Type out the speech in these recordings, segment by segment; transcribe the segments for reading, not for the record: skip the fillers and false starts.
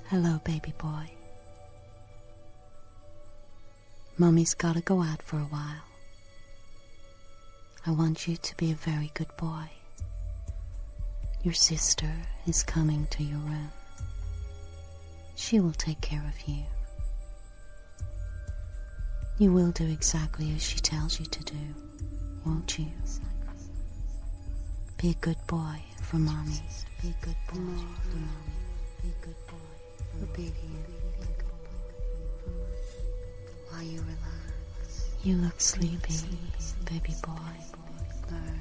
Hello, baby boy. Mummy's gotta go out for a while. I want you to be a very good boy. Your sister is coming to your room. She will take care of you. You will do exactly as she tells you to do, won't you? Be a good boy for Mommy. Be a good boy for Mommy. Be a good boy for Obedient. While you relax. You look sleepy, baby boy. Learn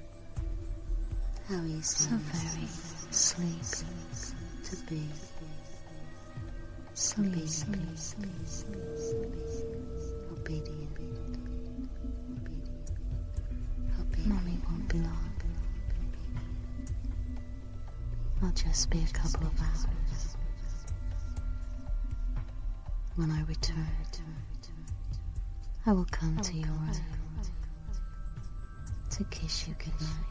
how easy so very sleepy to be. Sleepy. Obedient. Mommy won't be long. I'll just be a couple of hours. When I return, I will come to your room to kiss you goodnight.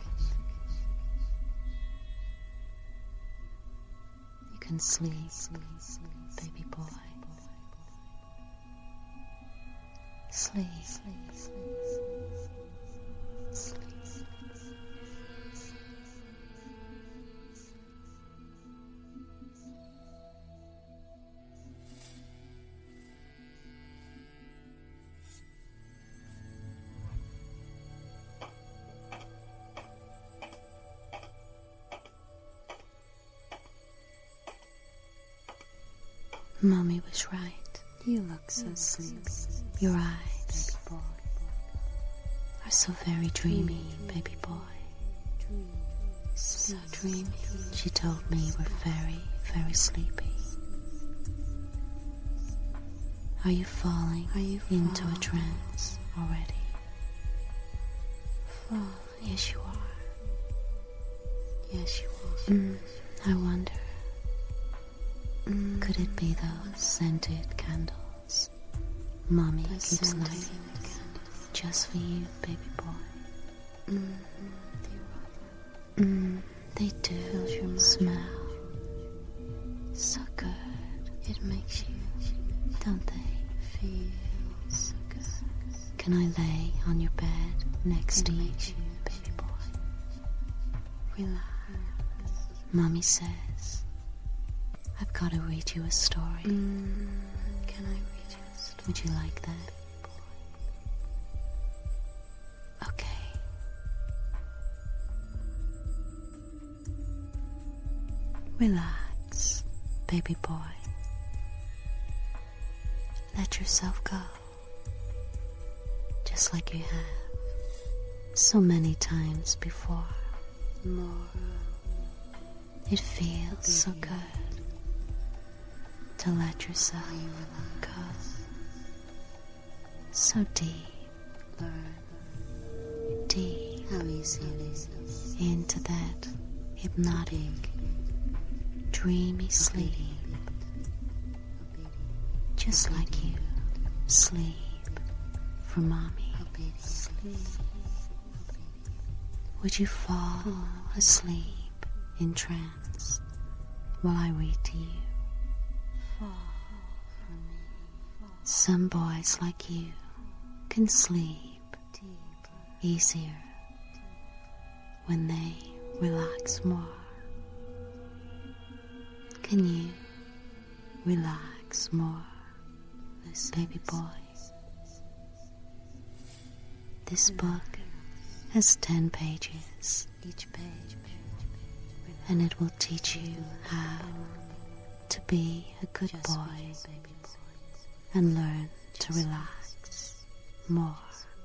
You can sleep, baby boy. Sleep. Mommy was right. You look so sleepy. Your eyes, baby boy, are so very dreamy, baby boy. So dreamy. She told me you were very, very sleepy. Are you falling into a trance already? Yes, you are. Yes, you are. I wonder. Could it be those scented candles Mommy keeps lighting just for you, baby boy? They do smell so good. It makes you, don't they, feel so good. Can I lay on your bed next to you, baby boy? Relax. Mommy says I've got to read you a story. Can I read you a story? Would you like that, boy? Okay. Relax, baby boy. Let yourself go. Just like you have so many times before. More. It feels so good to let yourself go so deep, deep into that hypnotic, dreamy sleep, just like you sleep for Mommy. Would you fall asleep in trance while I read to you? Some boys like you can sleep easier when they relax more. Can you relax more, baby boy? This book has 10 pages, each page, and it will teach you how to be a good boy and learn to relax more.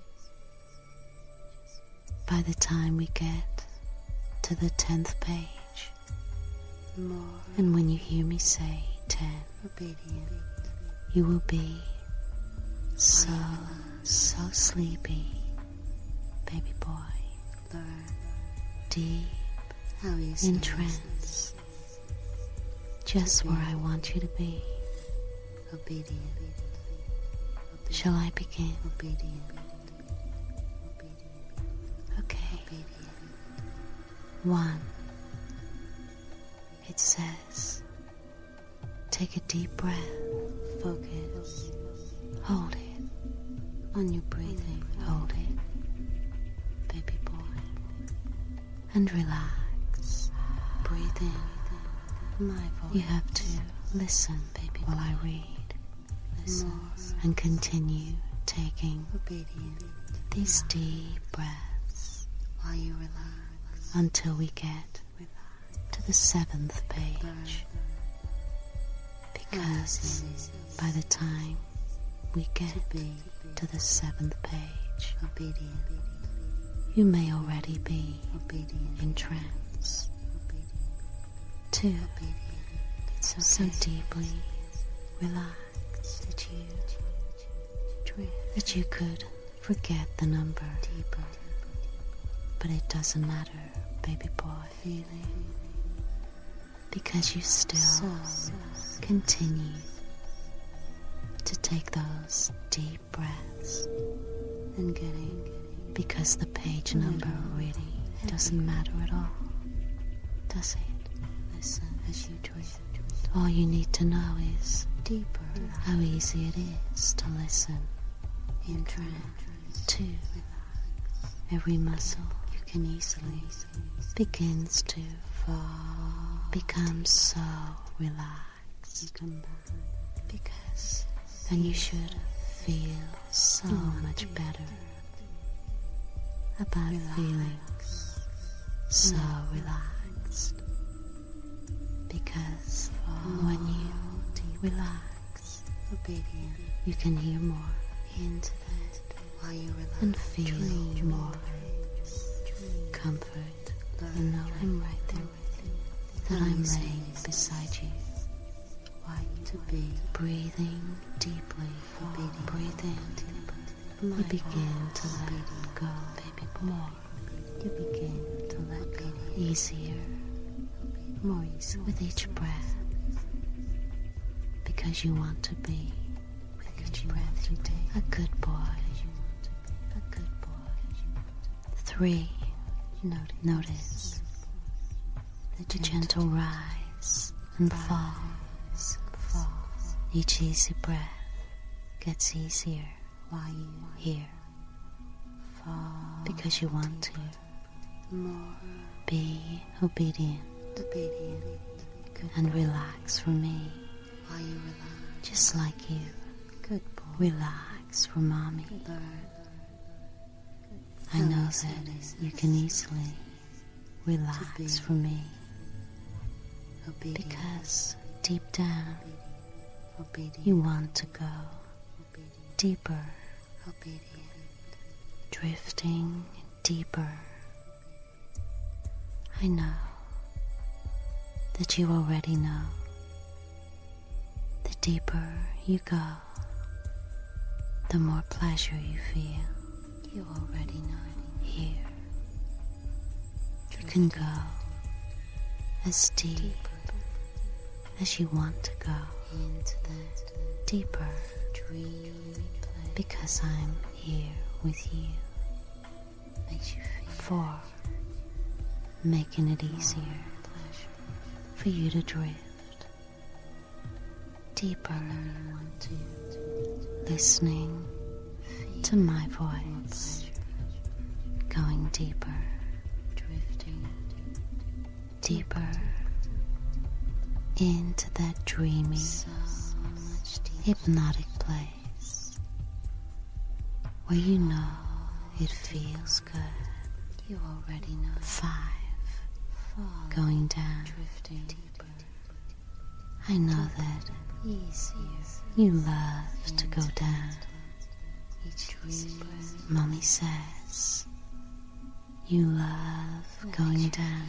By the time we get to the 10th page, and when you hear me say 10, you will be so sleepy, baby boy, deep in trance, just where I want you to be. Shall I begin? Okay. 1. It says, take a deep breath. Focus. Hold it on your breathing. Hold it, baby boy. And relax. Breathe in my voice. You have to listen, baby, while I read. Listen and continue taking these deep breaths while you relax until we get to the 7th page. Because by the time we get to the 7th page, you may already be in trance. 2. So deeply relaxed that you could forget the number. But it doesn't matter, baby boy, because you still continue to take those deep breaths and because the page number really doesn't matter at all, does it? Listen as you drift. All you need to know is how easy it is to listen in trance. 2. Every muscle you can easily begins to become so relaxed, because then you should feel so much better about feeling so relaxed, because when you relax, you can hear more into that and feel more comfort and know I'm right there with you, that I'm laying beside you. Breathing deeply, breathe in, you begin to let go, baby more. You begin to let go easier, more easily with each breath, because you want to be, with each breath you take, a good boy. 3. Notice the gentle rise and fall. Each easy breath gets easier while you hear, because you want to be obedient and relax for me, just like you relax for mommy. I know that you can easily relax for me, because deep down you want to go deeper, drifting deeper. I know that you already know. The deeper you go, the more pleasure you feel. You already know. Here, you can go as deep as you want to go, into that deeper dreamy place, because I'm here with you. Makes you feel 4. Making it easier for you to drift deeper, listening to my voice, going deeper, drifting deeper into that dreamy, hypnotic place where you know it feels good. You already know. 5. Going down, drifting deeper. I know that you love to go down. Each breath, Mommy says, you love going down.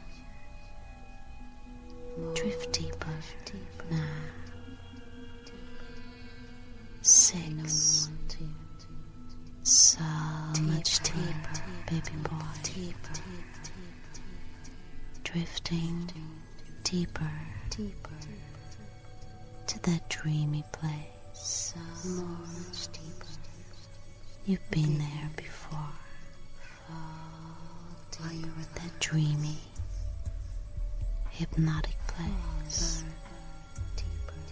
Drift deeper now. 6. So much deeper, baby boy. Drifting deeper to that dreamy place. So much deeper. You've been there before. That dreamy, hypnotic place.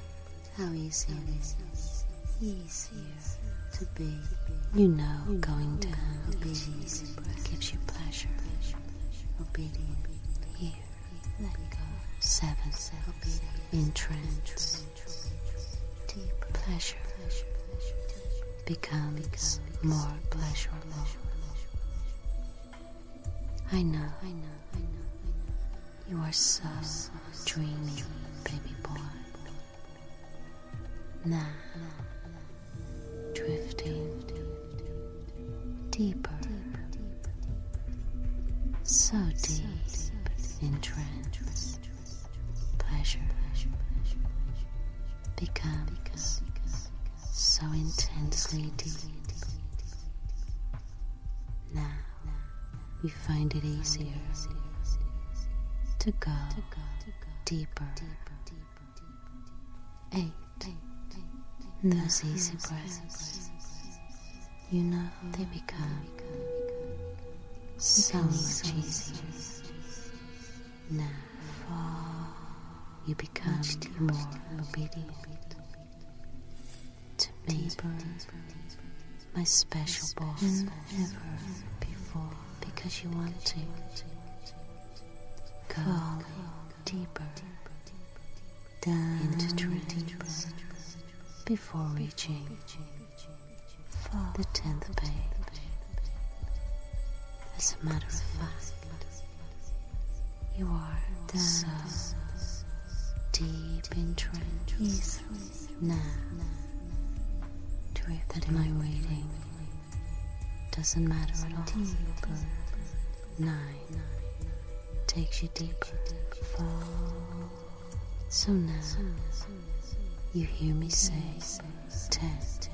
how easy it is. Easier to be. You know, going down easy gives you pleasure. Obedient. Here, let go. 7. In trance. Deep pleasure becomes more pleasurable. I know. You are so dreamy, baby boy. Now, drifting deeper, so deep in trance. Pleasure becomes so intensely deep. Now, you find it easier to go deeper. 8. Those easy breaths, you know, they become so much easier. Now, you become more obedient to me, my special boss, than ever before, because you want to go deeper down into trance before reaching the 10th page. As a matter of fact, you are so deep in trance now that my reading doesn't matter at all. 9 takes you deeper. So now you hear me say 10.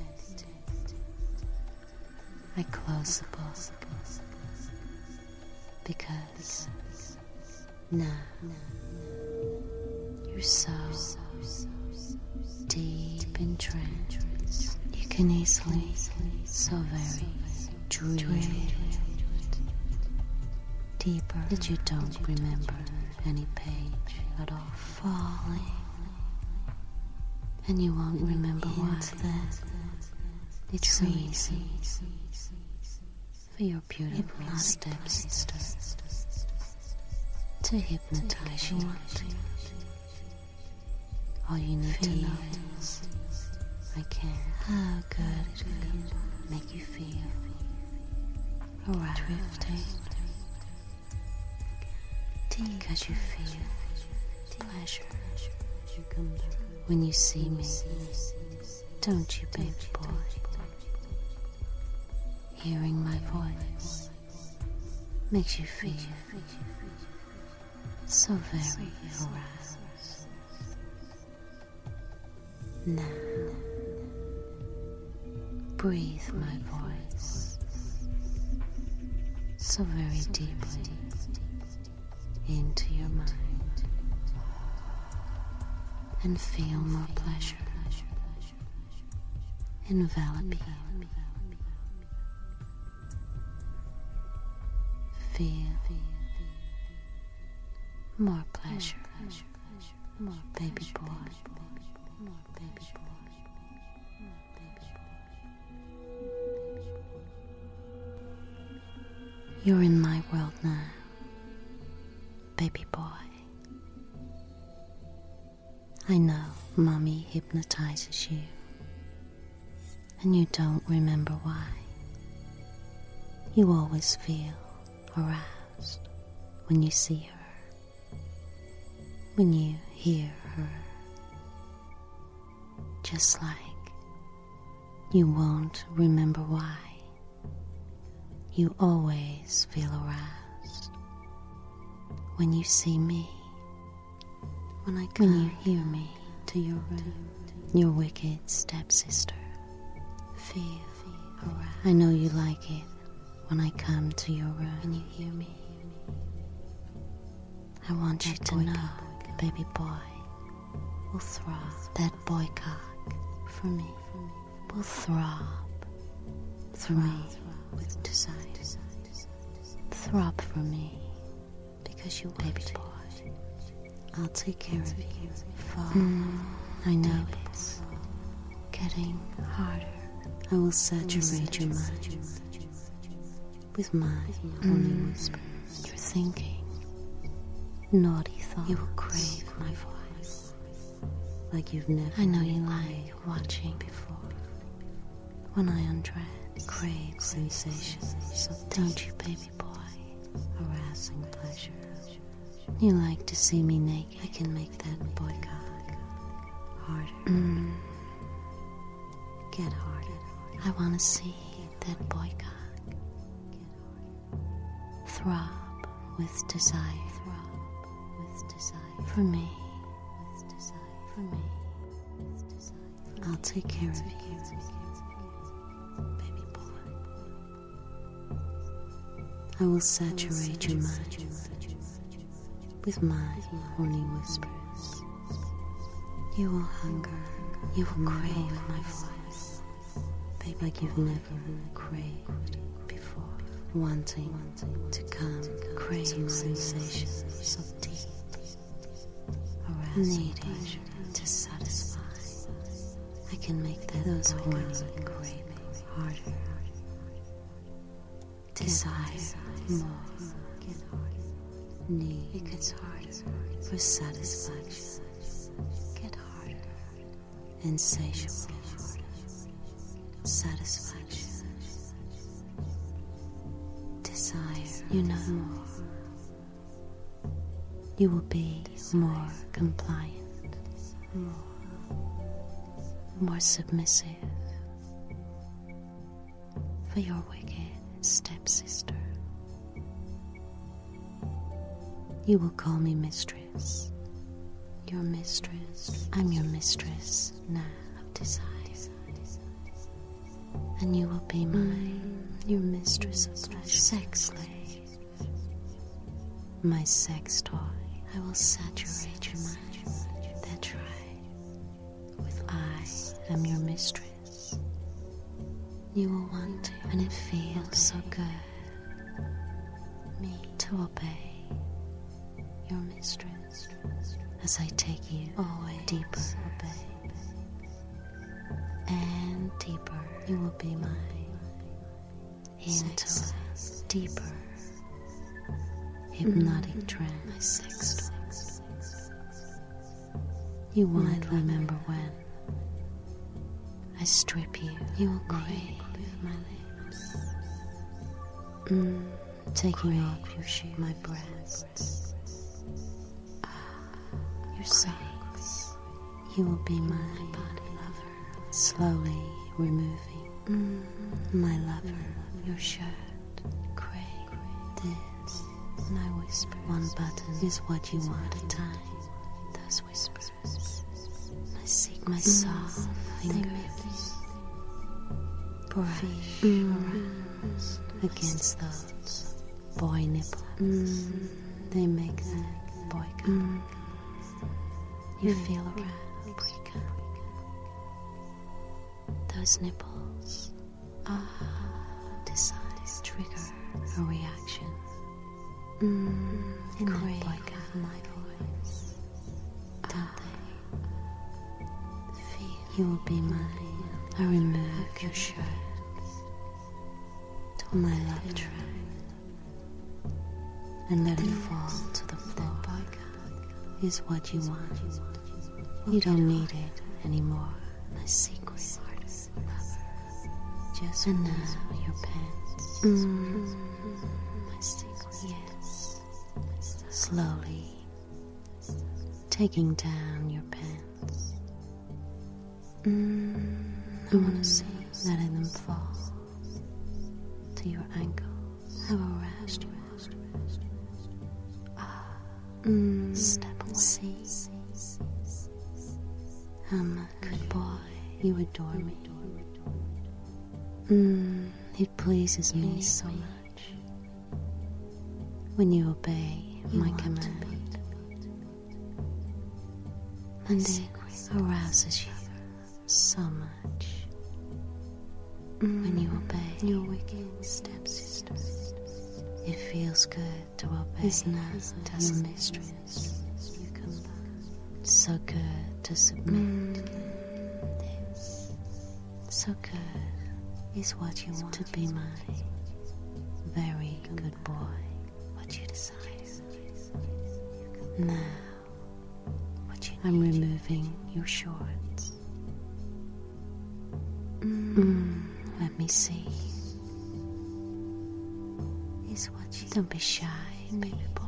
I close the book because now you're so deep in trance. You can easily, so very dream deeper that you don't remember any page at all. Falling, and you won't remember why. It's so easy for your beautiful stepsister to hypnotize you. All you need to know is I can. How good it will make you feel aroused, drifting, because you feel pleasure when you see me. Don't you, baby boy? Hearing my voice makes you feel so very aroused. Now, breathe my voice so very deeply into your mind and feel more pleasure envelop you. Feel more pleasure, more baby boy, more baby boy. You're in my world now, baby boy. I know mommy hypnotizes you, and you don't remember why. You always feel aroused when you see her, when you hear her. Just like you won't remember why. You always feel aroused when you see me, when you hear me to your room, your wicked stepsister. Feel aroused. I know you like it when I come to your room and you hear me. I want you to know, baby boy, will throb. That boy cock for me will throb through me with desire. Throb for me because you baby boy. I'll take care of you. Fall I know it's getting harder. I will saturate your mind with my horny whispers. You're thinking naughty thoughts. You will crave my voice like you've never. I know you like watching before. When I undress, crave sensations. So don't you, baby boy? Harassing pleasure. You like to see me naked. I can make that boy cock harder. Get harder. I want to see that boy cock throb with desire. Throb with desire. For me. With desire. For me. With desire. I'll take care of you, baby boy. I will saturate your mind with my horny whispers. You will hunger. You will crave my voice, baby, like you've never craved before. Wanting to come, crave sensations so deep, needing pleasure to satisfy. I can make those horny cravings harder. Desire more. Need it gets harder for satisfaction. Get harder. Insatiable satisfaction. Desire, you know more. You will be more compliant, more submissive for your wicked stepsister. You will call me mistress. Your mistress. I'm your mistress now of desire. And you will be your mistress of pleasure. Sex slave. My sex toy. I will saturate your mind. That's right. With I am your mistress. You will want to, and it feels so good. Me to obey your mistress as I take you always deeper, obey, and deeper. You will be my intellect, deeper, hypnotic trance, my sex toy. You won't remember when I strip you. You will crave my lips, taking off your shoe, my breasts. Your socks. You will be my body lover, slowly removing my lover, your shirt. Crave this, and I whisper. One button is what you want at a time. Those whispers, I seek my soft fingers, brush around against those boy nipples. They make that boy come. You feel around, pre-cum. Those nipples, decide, trigger a reaction. In that boy come, my voice. Don't they? Feel you will be mine. I remove your shirt to my love trap and let it fall to the floor. Is what you want. You don't need it anymore. My secret lover. Just and now your pants. My secret. Yes. Slowly taking down your pants. I want to see letting them fall to your ankles. How harassed you are. Step away. See how much, good boy, you adore me. It pleases me so much when you obey my command, and it arouses you so much when you obey your wicked stepsister. It feels good to obey. It's not your mistress. You come back. So good to submit. This, so good, is what you want to be my very good boy. What you desire. Now, I'm removing your shorts. Let me see. Don't be shy, baby boy.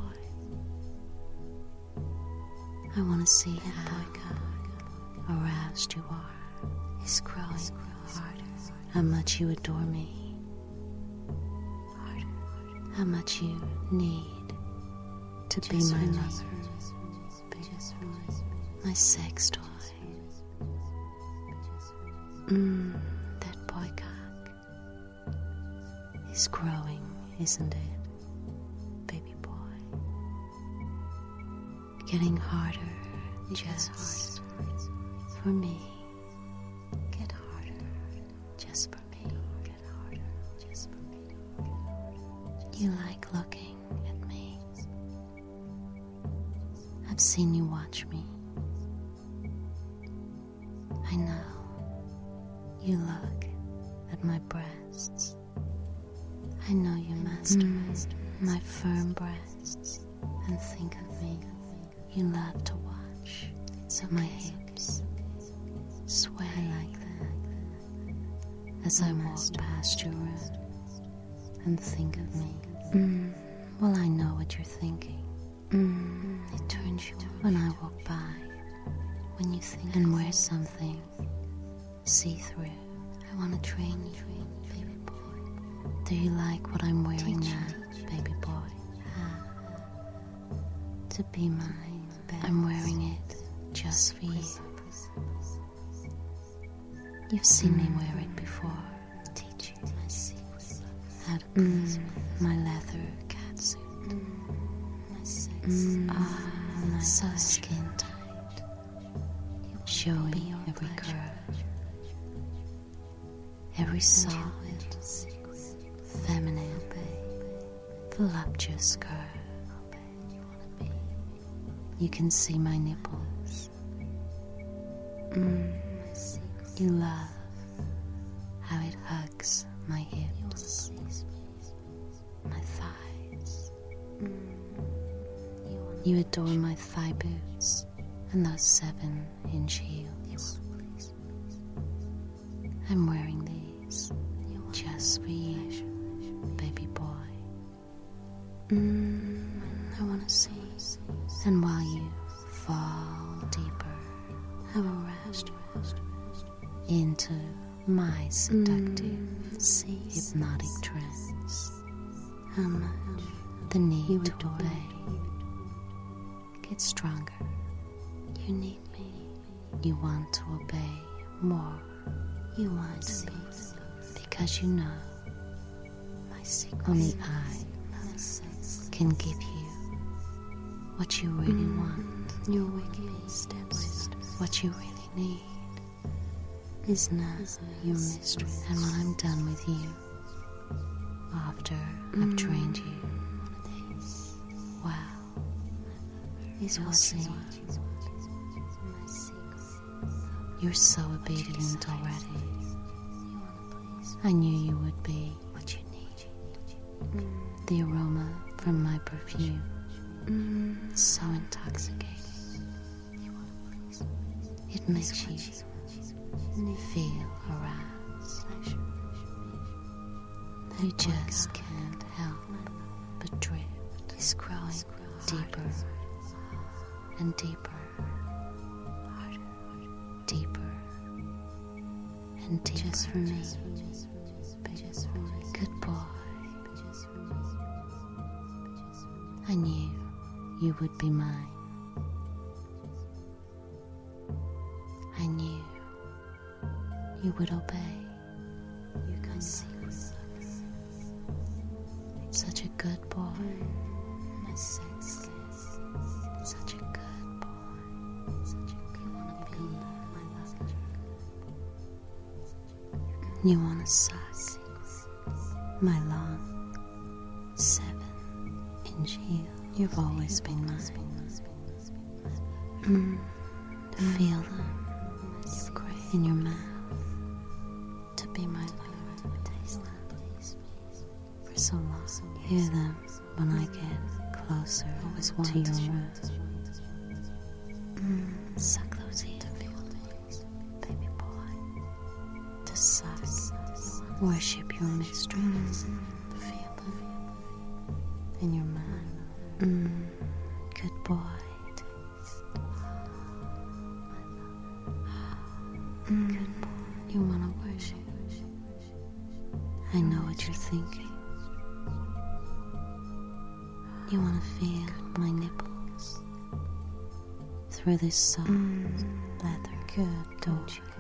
I want to see how aroused you are. It's growing harder. How much you adore me. Harder. How much you need to be my lover. My sex toy. That boy cock is growing, isn't it, baby boy? Getting harder, just for me. Get harder, just for me. Get harder, just for me. You like looking at me. I've seen you watch me. I know. You look at my breasts. I know you master my firm breasts and think of me. You love to watch my hips sway like that as I walk past your room and think of me. Well, I know what you're thinking. It turns you on when I walk by, when you think and wear something see-through. I want to train you, baby boy. Do you like what I'm wearing now, baby boy? To be mine, I'm wearing it just for you. You've seen me wear it before. Teach you my secret. How to please my leather catsuit. My sex. So skin tight, showing every curve, every soft, feminine, voluptuous curve. You can see my nipples. You love how it hugs my hips, my thighs. You adore my thigh boots and those 7-inch heels. I'm wearing these just for you, baby boy. I want to see. And while you fall deeper, how aroused into my seductive, hypnotic trance, how much the need to obey gets stronger. You need me. You want to obey more. You want to be, because you know my secret. Only I can give you what you really want. Your wicked stepsister. What you really need is now your mistress. And when I'm done with you, after I've trained you, well, we'll see. You're so obedient already. I knew you would be. What you need. The aroma from my perfume. So intoxicating. It makes you feel aroused. You just can't help but drift. It's growing deeper and deeper, deeper and deeper. Just for me, good boy. I knew you would be mine. I knew you would obey. You can see such a good boy. My sex, such a good boy. Such a good boy. You wanna suck my long 7-inch heel. You've always been mine. Feel them in your mouth. To be my lover, taste them for so long. Hear them when I get closer to your room. Suck those ears, baby boy. To suck, worship your mistress. Feel them in your mind. Good boy. Good boy. You want to worship. I know what you're thinking. You want to feel my nipples through this soft leather. Good, don't you?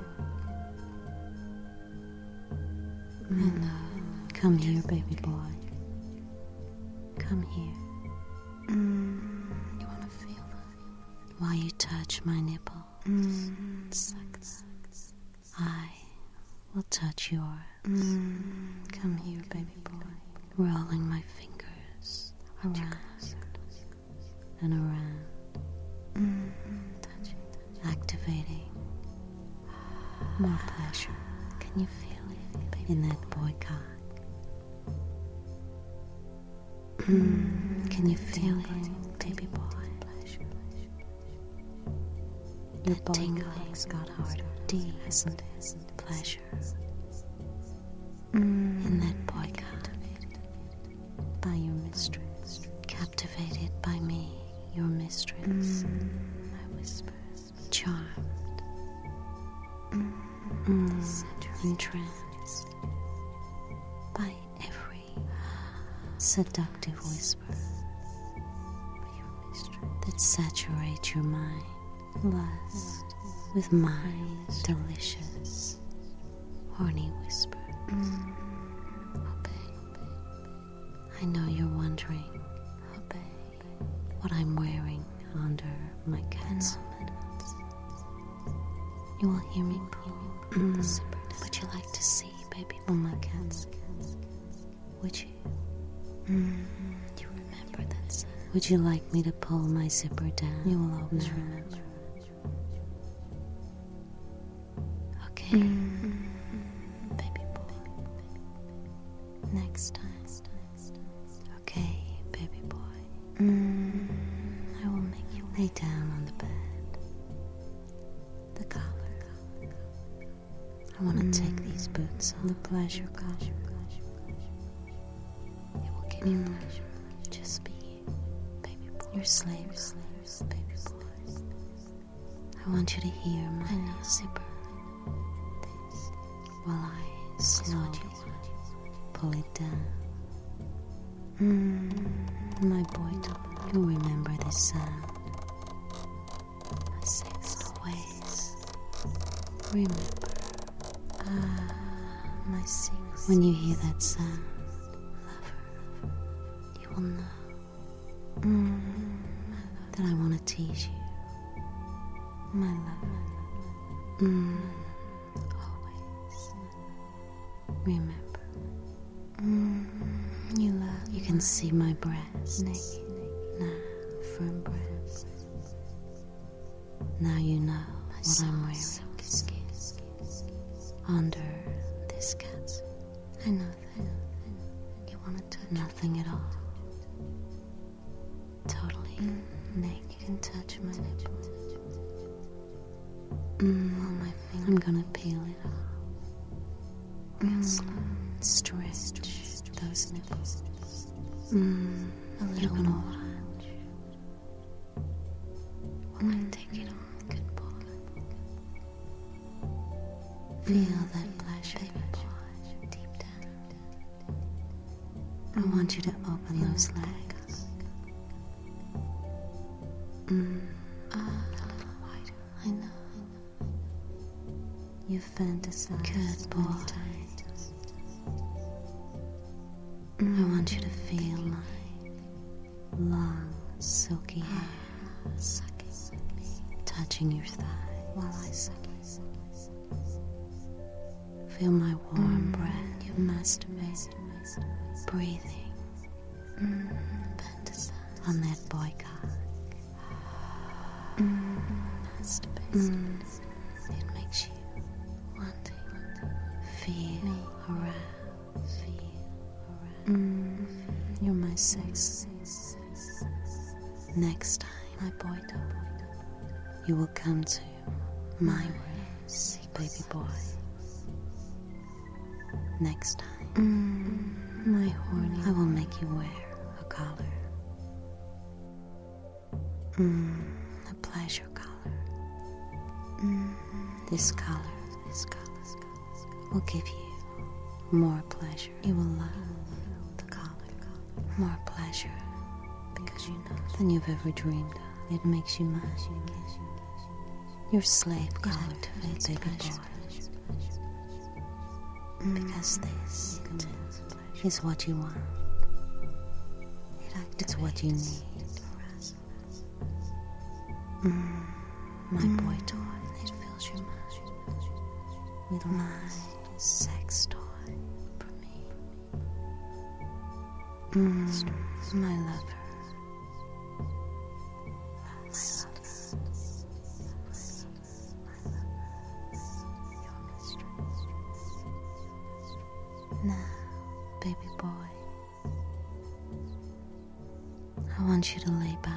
I know. Come here, baby boy. Come here. You want to feel them while you touch my nipple. Suck them. I will touch yours. Come here, baby boy. Rolling my fingers around and around. Activating more pleasure. Can you feel it, baby? In that boy cock? Can you feel it, baby boy? Your tingling's got harder. Deep, isn't it? Pleasure. In that boy captivated by your mistress. Captivated by me, your mistress. I whisper. Charmed. Entranced by every seductive whisper that saturates your mind. Lust with my delicious, horny whisper. Oh, babe, I know you're wondering, what I'm wearing under my cat's mittens. You will hear me pull the zipper down. Would you like to see, baby, on my cat's? Would you? You remember that sound? Would you like me to pull my zipper down? You will always remember. Okay, baby boy. Next time. Okay, baby boy. I will make you lay down on the bed. The collar. I want to take these boots on. The pleasure collar. It will give you pleasure. Just be you, baby boy. Your slaves, baby boy. I want you to hear my zipper. While I slowly pull it down. My boy, you'll remember this sound. My sex always. Remember. My secret. When you hear that sound, lover, you will know that I want to tease you. My lover. Remember, you can see my breasts naked, now firm breasts. Now you know what I'm wearing under this catsuit. I know that you want to touch nothing at all. Totally naked and touch my nipples. On my finger, I'm gonna peel it off. Real slow. Stretch those nipples. A little more. While I take it off, good boy. Feel that pleasure, baby boy, deep down. I want you to open those legs. A little wider. I know. You fantasize. Good boy. I want you to feel my long, silky hair touching your thigh while I suck you. Feel my warm breath, you masturbate, breathing on that boy cock. masturbate. It makes you wanting, feel aroused. You're my sex. Next time, my boy dog, you will come to my room, baby boy. Next time, my horny, I will make you wear a collar. A pleasure collar. This collar will give you more pleasure. You will love the collar. More pleasure because you know than you've ever dreamed of. It makes you mine. Your slave collar to baby boy. Because this is what you want. It's what you need. My boy toy, it fills your mind with my sex toy for me. My lover. Now, baby boy, I want you to lay back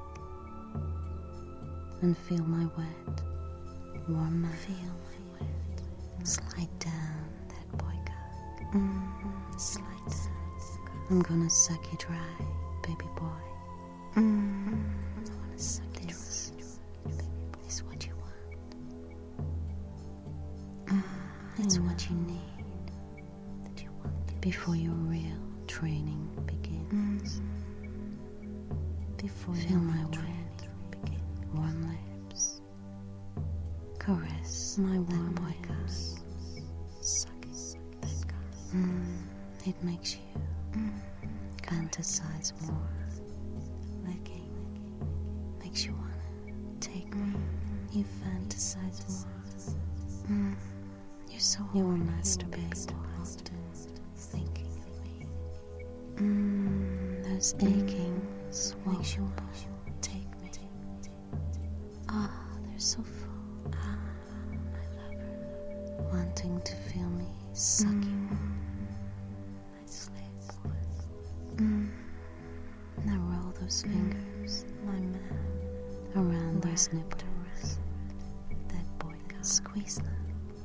and feel my wet, warm mouth. Slide down that boy cock. Slide down. I'm gonna suck you dry, baby boy. I wanna suck you dry. It's what you want. It's what you need. Before your real training begins. Before feel my wet, warm lips. Caress my warm boy cock. Suck it. It makes you fantasize more. Licking makes you wanna take me. You fantasize more. You will masturbate often, thinking of me. Those achings makes you take me. They're so full. My lover, wanting to feel me suck you. My slave boy. Now roll those fingers, my man, around those nipples. That boy got squeeze them.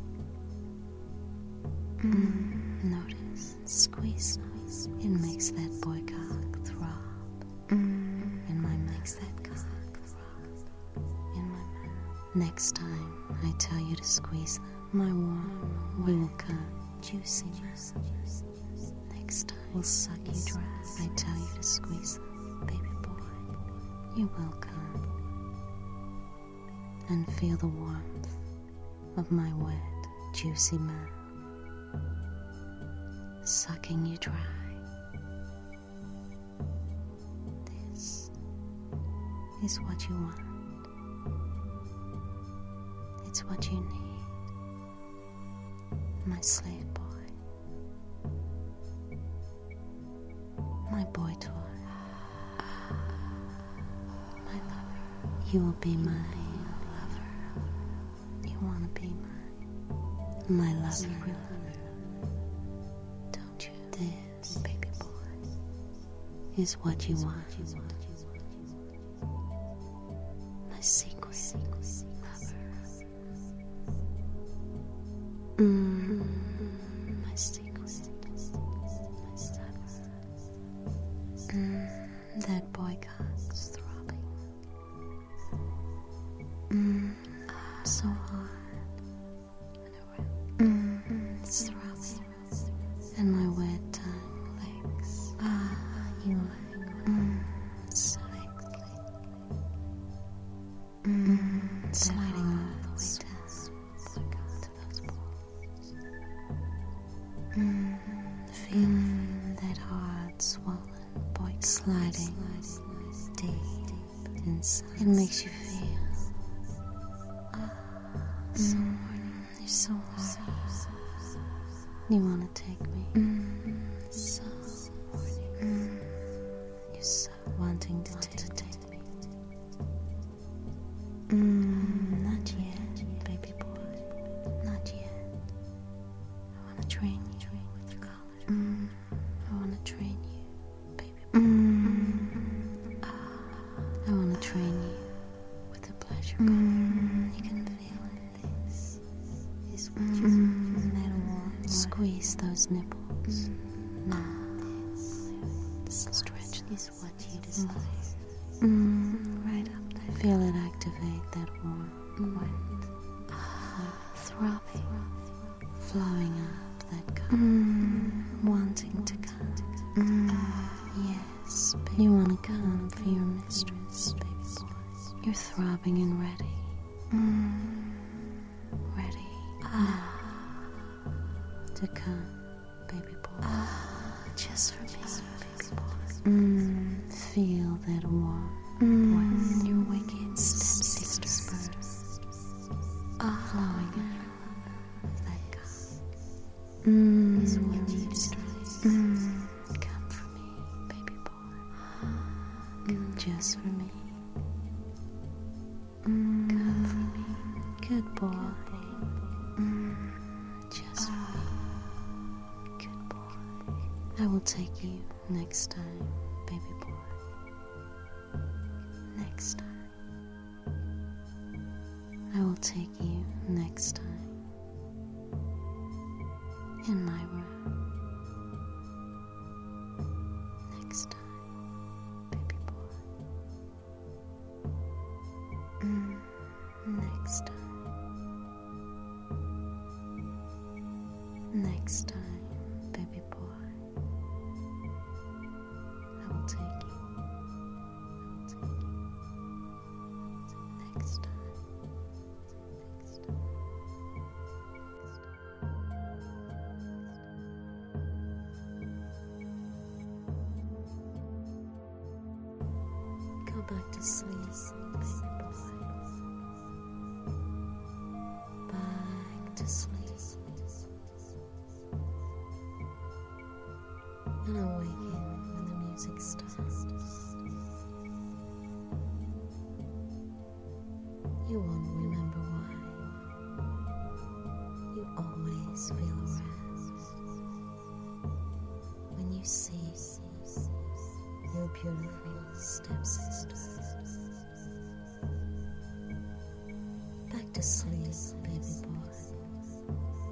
Notice, squeeze. It makes that boy cock throb. And my makes that cock throb. In my mouth. Next time I tell you to squeeze them, my warm, we will come juicy. Next time we'll suck you dry. I tell you to squeeze them, baby boy. You will come and feel the warmth of my wet, juicy mouth. Sucking you dry. This is what you want. It's what you need. My slave boy. My boy toy. My lover. You will be my lover. You want to be my lover. This, baby boy, is what you want. My secret lover. My secret lover. That boy cock's throbbing. So hard and around. It's throbbing. And my wet tongue licks. You like slightly. Sliding all the way down to those balls. Feeling that hard, swollen boy sliding deep inside. It makes you feel so horny. You're so horny. You wanna take me? So horny. You're so wanting to take me. train you, baby boy. I want to train you with the pleasure gun. You can feel it. This is what you want. Squeeze those nipples. Now, stretch is what you desire. Right up there. Feel it activate that warm, wet, throbbing, flowing up that cup, wanting to come. Yes, baby. You want to come for your mistress, baby boy. You're throbbing and ready. Ready to come, baby boy. Just for me, baby boy. Feel that warm, wet, your wicked stepsister flowing out of that cup. Is what you desire. Come for me, baby boy. Come just for me. Come for me, good boy. Just for me, good boy. I will take you next time, baby boy. Next time. I will take you next time. In my room. Next time, baby boy. Next time. Next time, baby boy. I will take you. Next time. Next time. Go back to sleep, baby boy. Back to sleep. And awaken when the music starts. You won't remember why. You always feel aroused when you see your beautiful stepsister. Back to sleep, baby boy.